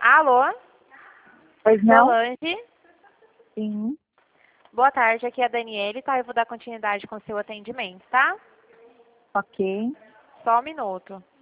Alô? Pois não? Solange? Sim. Boa tarde, aqui é a Daniele, tá? Eu vou dar continuidade com o seu atendimento, tá? Ok. Só um minuto.